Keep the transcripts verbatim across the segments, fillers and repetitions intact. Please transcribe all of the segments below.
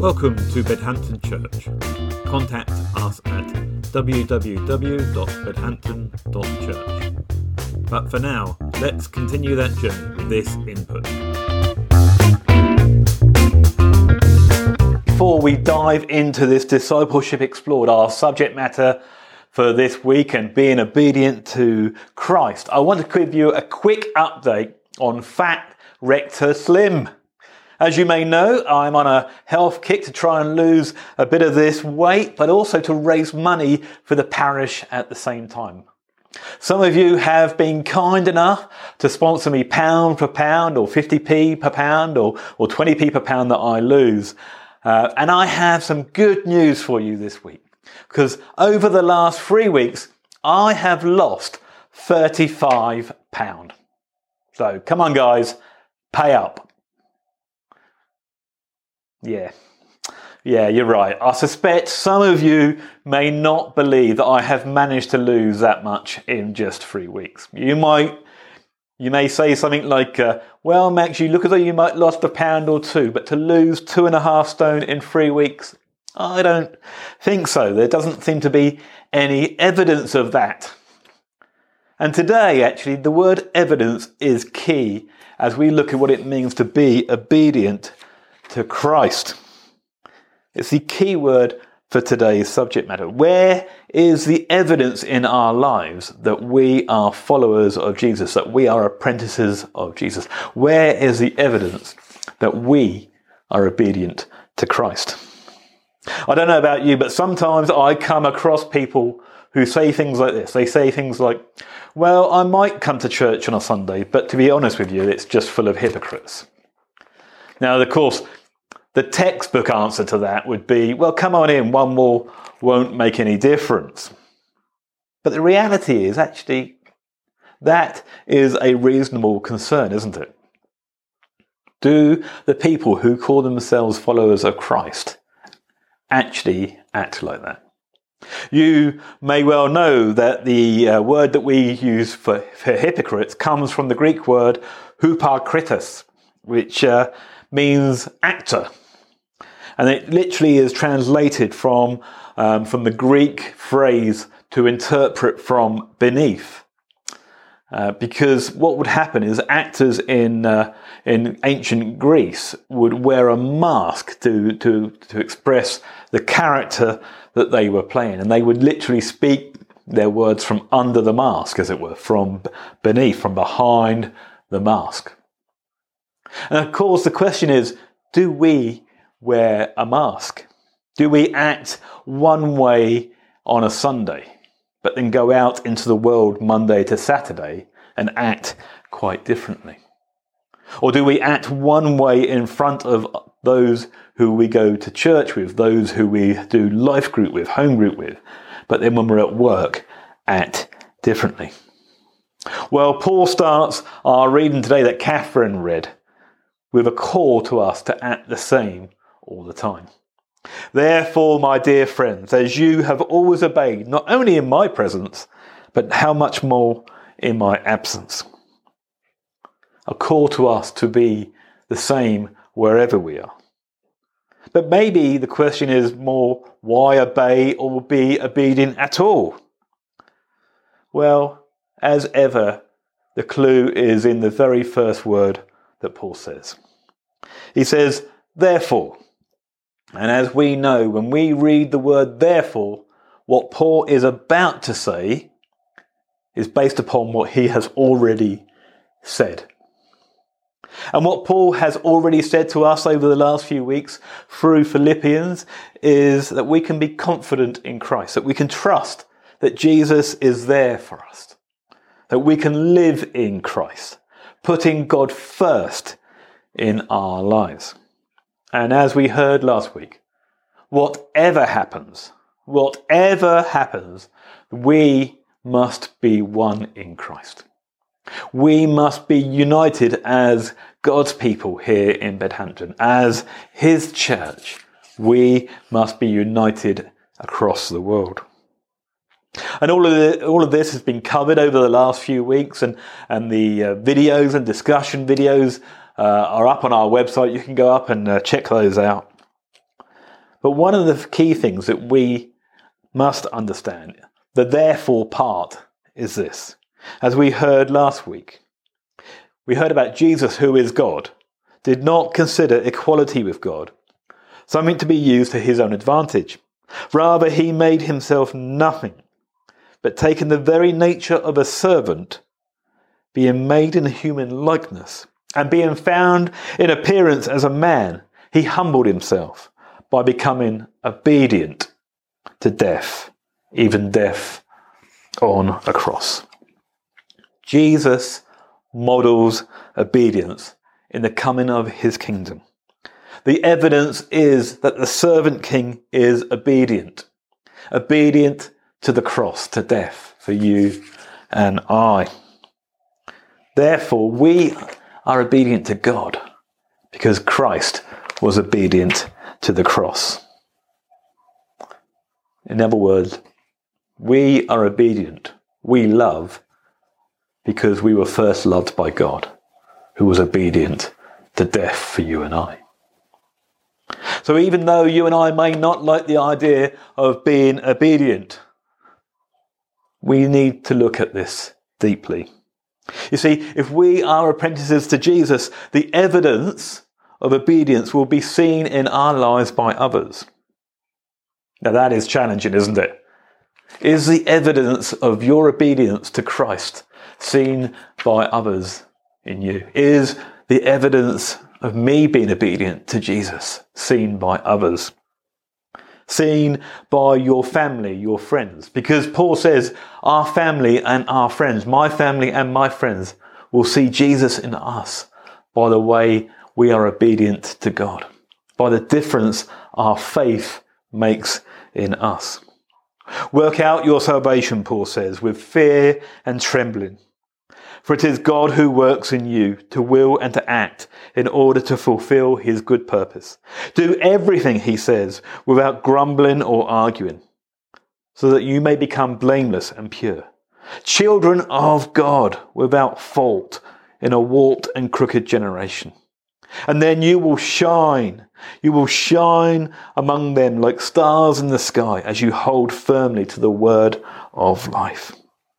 Welcome to Bedhampton Church. Contact us at w w w dot bedhampton dot church. But for now, let's continue that journey with this input. Before we dive into this Discipleship Explored, our subject matter for this week and being obedient to Christ, I want to give you a quick update on Fat Rector Slim. As you may know, I'm on a health kick to try and lose a bit of this weight, but also to raise money for the parish at the same time. Some of you have been kind enough to sponsor me pound per pound or fifty p per pound or, or twenty p per pound that I lose. Uh, and I have some good news for you this week, because over the last three weeks, I have lost thirty-five pounds. So come on guys, pay up. Yeah, yeah, you're right. I suspect some of you may not believe that I have managed to lose that much in just three weeks. You might, you may say something like, uh, well, Max, you look as though you might have lost a pound or two, but to lose two and a half stone in three weeks, I don't think so. There doesn't seem to be any evidence of that. And today, actually, the word evidence is key as we look at what it means to be obedient to Christ. It's the key word for today's subject matter. Where is the evidence in our lives that we are followers of Jesus, that we are apprentices of Jesus? Where is the evidence that we are obedient to Christ? I don't know about you, but sometimes I come across people who say things like this. They say things like, well, I might come to church on a Sunday, but to be honest with you, it's just full of hypocrites. Now, of course, the textbook answer to that would be, well, come on in, one more won't make any difference. But the reality is, actually, that is a reasonable concern, isn't it? Do the people who call themselves followers of Christ actually act like that? You may well know that the uh, word that we use for, for hypocrites comes from the Greek word hypokritos, which uh, means actor. And it literally is translated from, um, from the Greek phrase to interpret from beneath. Uh, because what would happen is actors in uh, in ancient Greece would wear a mask to, to, to express the character that they were playing. And they would literally speak their words from under the mask, as it were, from beneath, from behind the mask. And of course, the question is, do we wear a mask? Do we act one way on a Sunday, but then go out into the world Monday to Saturday and act quite differently? Or do we act one way in front of those who we go to church with, those who we do life group with, home group with, but then when we're at work, act differently? Well, Paul starts our reading today that Catherine read with a call to us to act the same all the time. Therefore, my dear friends, as you have always obeyed, not only in my presence, but how much more in my absence. A call to us to be the same wherever we are. But maybe the question is more, why obey or be obedient at all? Well, as ever, the clue is in the very first word that Paul says. He says, therefore. And as we know, when we read the word therefore, what Paul is about to say is based upon what he has already said. And what Paul has already said to us over the last few weeks through Philippians is that we can be confident in Christ, that we can trust that Jesus is there for us, that we can live in Christ, putting God first in our lives. And as we heard last week, whatever happens, whatever happens, we must be one in Christ. We must be united as God's people here in Bedhampton, as His church. We must be united across the world. And all of the, all of this has been covered over the last few weeks, and and the uh, videos and discussion videos uh, are up on our website. You can go up and uh, check those out. But one of the key things that we must understand, the therefore part, is this. As we heard last week, we heard about Jesus, who is God, did not consider equality with God something to be used to his own advantage. Rather, he made himself nothing, but taking the very nature of a servant, being made in human likeness, and being found in appearance as a man, he humbled himself by becoming obedient to death, even death on a cross. Jesus models obedience in the coming of his kingdom. The evidence is that the servant king is obedient, obedient to the cross, to death for you and I. Therefore, we are obedient to God because Christ was obedient to the cross. In other words, we are obedient, we love, because we were first loved by God, who was obedient to death for you and I. So even though you and I may not like the idea of being obedient, we need to look at this deeply. You see, if we are apprentices to Jesus, the evidence of obedience will be seen in our lives by others. Now that is challenging, isn't it? Is the evidence of your obedience to Christ seen by others in you? Is the evidence of me being obedient to Jesus seen by others? Seen by your family, your friends? Because Paul says our family and our friends, my family and my friends, will see Jesus in us by the way we are obedient to God, by the difference our faith makes in us. Work out your salvation, Paul says, with fear and trembling. For it is God who works in you to will and to act in order to fulfill his good purpose. Do everything, he says, without grumbling or arguing, so that you may become blameless and pure, children of God without fault in a warped and crooked generation. And then you will shine. You will shine among them like stars in the sky as you hold firmly to the word of life.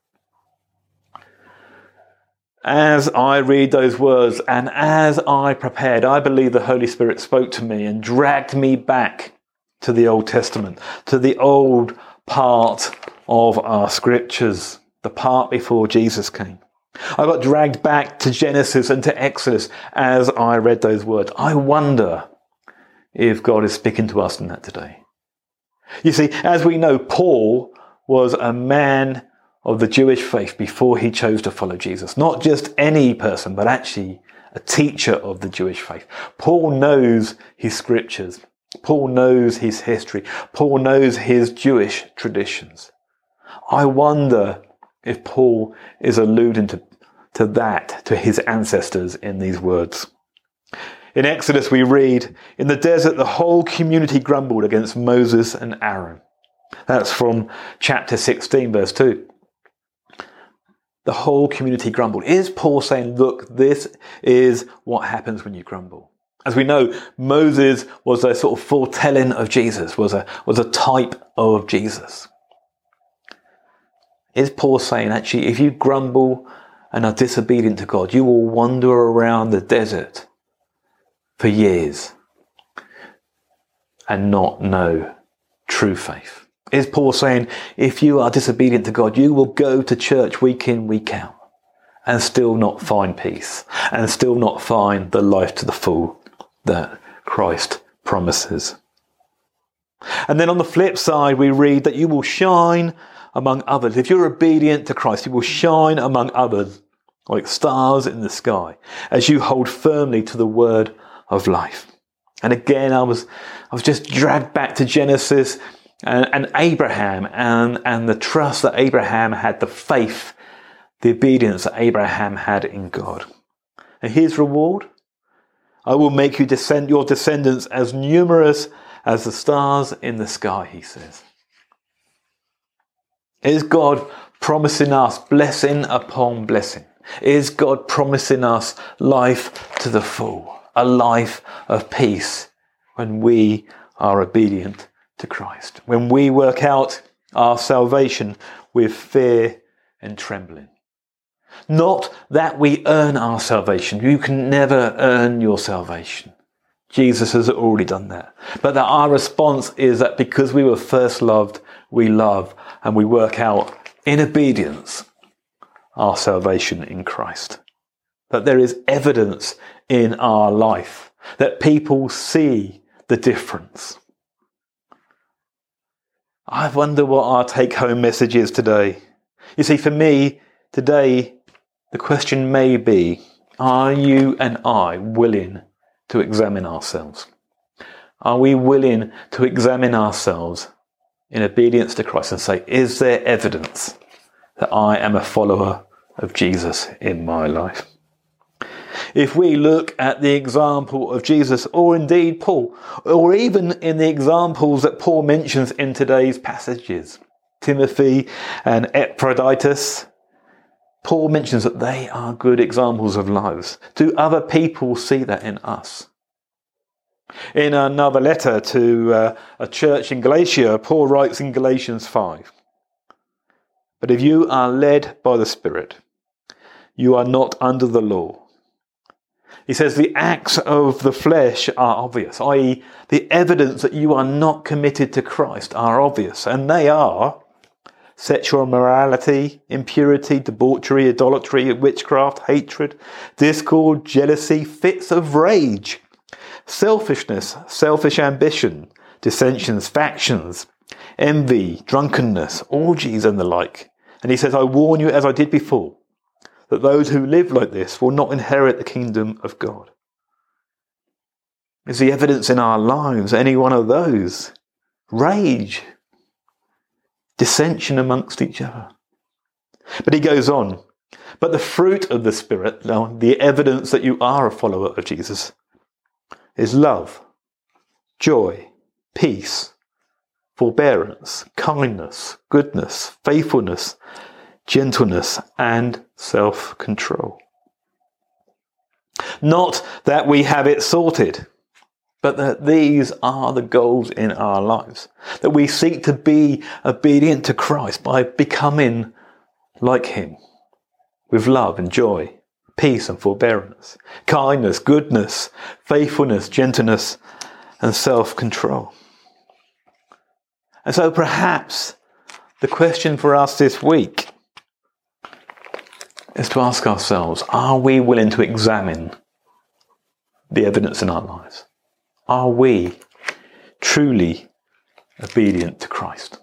As I read those words and as I prepared, I believe the Holy Spirit spoke to me and dragged me back to the Old Testament, to the old part of our scriptures, the part before Jesus came. I got dragged back to Genesis and to Exodus as I read those words. I wonder if God is speaking to us in that today. You see, as we know, Paul was a man of the Jewish faith before he chose to follow Jesus. Not just any person, but actually a teacher of the Jewish faith. Paul knows his scriptures. Paul knows his history. Paul knows his Jewish traditions. I wonder if Paul is alluding to, to that, to his ancestors in these words. In Exodus we read, in the desert the whole community grumbled against Moses and Aaron. That's from chapter sixteen, verse two. The whole community grumbled. Is Paul saying, look, this is what happens when you grumble? As we know, Moses was a sort of foretelling of Jesus, was a, was a type of Jesus. Is Paul saying, actually, if you grumble and are disobedient to God, you will wander around the desert for years and not know true faith? Is Paul saying, if you are disobedient to God, you will go to church week in, week out and still not find peace and still not find the life to the full that Christ promises? And then on the flip side, we read that you will shine among others. If you're obedient to Christ, you will shine among others like stars in the sky as you hold firmly to the word of life. And again, I was, I was just dragged back to Genesis And, and Abraham and, and the trust that Abraham had, the faith, the obedience that Abraham had in God. And his reward, I will make you descend your descendants as numerous as the stars in the sky, he says. Is God promising us blessing upon blessing? Is God promising us life to the full, a life of peace when we are obedient to Christ. When we work out our salvation with fear and trembling. Not that we earn our salvation. You can never earn your salvation. Jesus has already done that. But that our response is that because we were first loved, we love and we work out in obedience our salvation in Christ. That there is evidence in our life, that people see the difference. I wonder what our take-home message is today. You see, for me, today, the question may be, are you and I willing to examine ourselves? Are we willing to examine ourselves in obedience to Christ and say, is there evidence that I am a follower of Jesus in my life? If we look at the example of Jesus, or indeed Paul, or even in the examples that Paul mentions in today's passages, Timothy and Epaphroditus, Paul mentions that they are good examples of lives. Do other people see that in us? In another letter to uh, a church in Galatia, Paul writes in Galatians five, "But if you are led by the Spirit, you are not under the law." He says the acts of the flesh are obvious, that is the evidence that you are not committed to Christ are obvious. And they are sexual immorality, impurity, debauchery, idolatry, witchcraft, hatred, discord, jealousy, fits of rage, selfishness, selfish ambition, dissensions, factions, envy, drunkenness, orgies and the like. And he says, I warn you, as I did before, that those who live like this will not inherit the kingdom of God. Is the evidence in our lives any one of those? Rage, dissension amongst each other. But he goes on, but the fruit of the Spirit, the evidence that you are a follower of Jesus, is love, joy, peace, forbearance, kindness, goodness, faithfulness, gentleness, and self-control. Not that we have it sorted, but that these are the goals in our lives. That we seek to be obedient to Christ by becoming like him, with love and joy, peace and forbearance, kindness, goodness, faithfulness, gentleness, and self-control. And so perhaps the question for us this week is to ask ourselves, are we willing to examine the evidence in our lives? Are we truly obedient to Christ?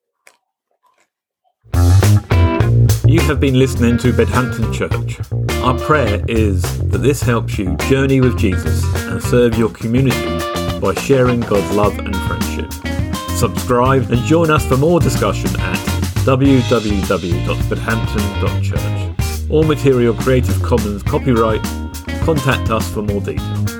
You have been listening to Bedhampton Church. Our prayer is that this helps you journey with Jesus and serve your community by sharing God's love and friendship. Subscribe and join us for more discussion at w w w dot bedhampton dot church. All material Creative Commons copyright. Contact us for more details.